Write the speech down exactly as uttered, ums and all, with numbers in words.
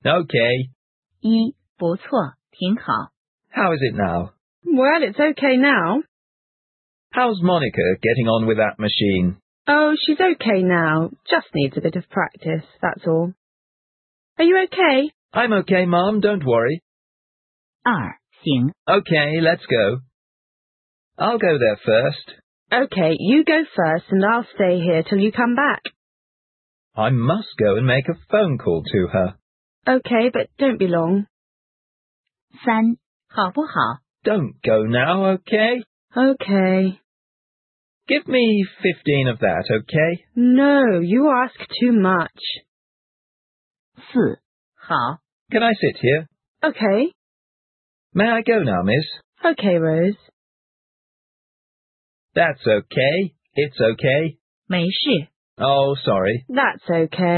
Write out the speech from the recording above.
Okay. 一，不错，挺好。 How is it now? Well, it's okay now. How's Monica getting on with that machine? Oh, she's okay now. Just needs a bit of practice, that's all. Are you okay? I'm okay, Mum, don't worry. 二，行。 Okay, let's go. I'll go there first. Okay, you go first and I'll stay here till you come back. I must go and make a phone call to her. Okay, but don't be long. 三，好不好？ Don't go now, okay? Okay. Give me fifteen of that, okay? No, you ask too much. 四，好。 Can I sit here? Okay. May I go now, miss? Okay, Rose. That's okay. It's okay. 没事。 Oh, sorry. That's okay.